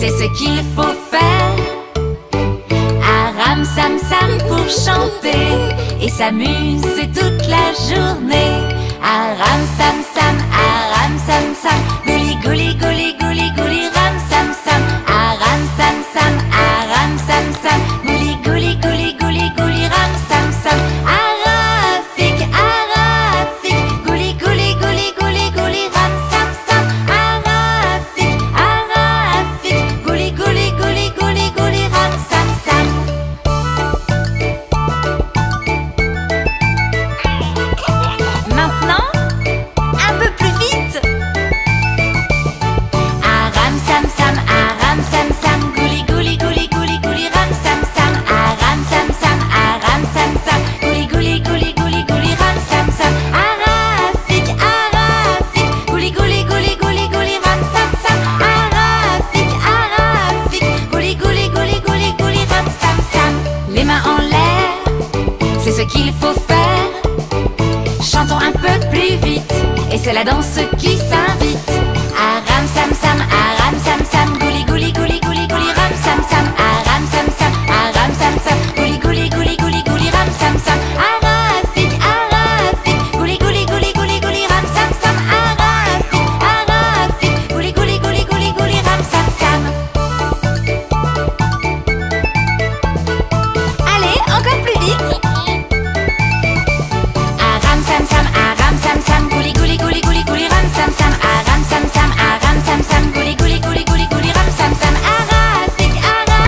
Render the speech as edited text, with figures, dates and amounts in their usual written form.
c'est ce qu'il faut faire. Aram sam sam pour chanter et s'amuser toute la journée. Aram sam sam, gouli gouli gouli gouli gouli ram sam sam. Aram sam sam, gouli gouli gouli gouli gouli ram sam sam. Arafik, gouli gouli gouli gouli gouli ram sam sam. Arafik, gouli gouli gouli gouli gouli ram sam sam. Maintenant, un peu plus vite. Aram sam sam, gouli gouli gouli gouli gouli ram sam sam. Aram sam sam, gouli gouli gouli gouli gouli ram sam sam. Arafik, gouli gouli gouli gouli gouli ram sam sam. Arafik, gouli gouli gouli gouli gouli ram sam sam. Les mains en l'air, c'est ce qu'il faut faire. Chantons un peu plus vite, et c'est la danse qui s'invite. Aram sam sam,